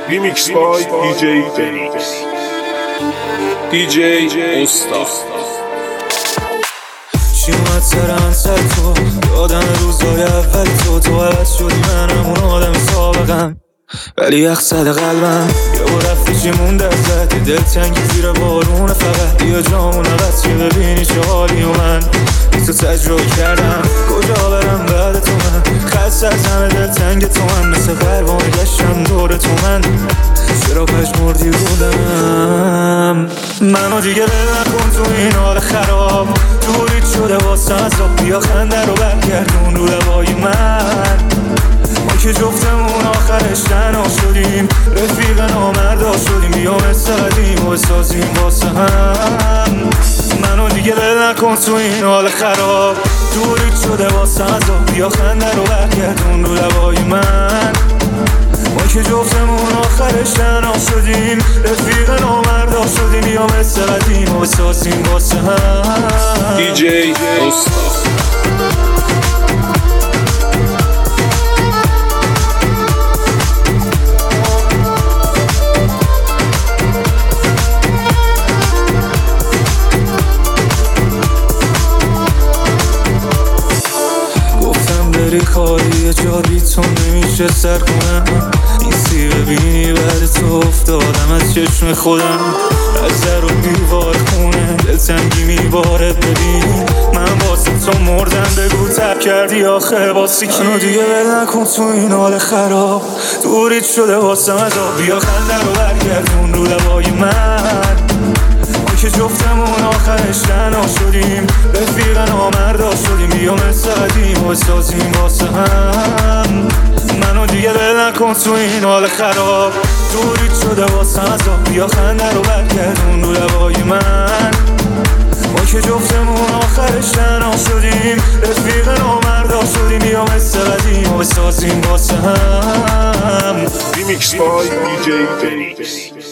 Remix by DJ Phoenix. DJ Usta. چی اومد سرم سر تو یادم روزای اول تو عوض شدی منم اون آدم سابقم ولی یخ زده قلبم یه با رفتی چی مونده ازت یه دلتنگی زیر بارونه فقط بیا جامون عوض که ببینی چه حالی و من بی تو تجربه کردم کجا برم بعد تو من خست از همه دلتنگ تو من مثل پروانه گشتم دور تو من چرا پشمردی بودم منو دیگه بل نکن تو این حال خراب دوریت شده واسه عذاب بیا خنده رو برگردون رو لبای من ما که جفتمون آخرش تنها شدیم رفیق نامردا شدیم بیا مثل قدیم و بسازیم واسه هم منو دیگه بل نکن تو این حال خراب دوریت شده واسه عذاب بیا خنده رو برگردون رو لبای من ما که جفتمون آخرش تنها شدیم رفیق نامردا شدیم بیا مثل قدیم و بسازیم واسه هم DJ Usta. کاری یه جا بی تو نمیشه سر کنم این سی ببینی بعد تو افتادم از چشم خودم از در و دیوار خونه دلتنگی میباره ببین من واسه تو مردم بگو تب کردی آخه باسی کی منو دیگه بل نکن تو این حال خراب دوریت شده واسه عذاب بیا خنده رو برگردون رو لبای من ما که جفتمون آخرش تنها شدیم رفیق نامردا شدیم بیا مثل قدیم و بسازیم واسه هم منو دیگه بل نکن تو این حال خراب دوریت شده واسه عذاب بیا خنده رو برگردون رو لبای من ما که جفتمون آخرش تنها شدیم رفیق نامردا شدیم بیا مثل قدیم و بسازیم واسه هم Remix by DJ Phoenix.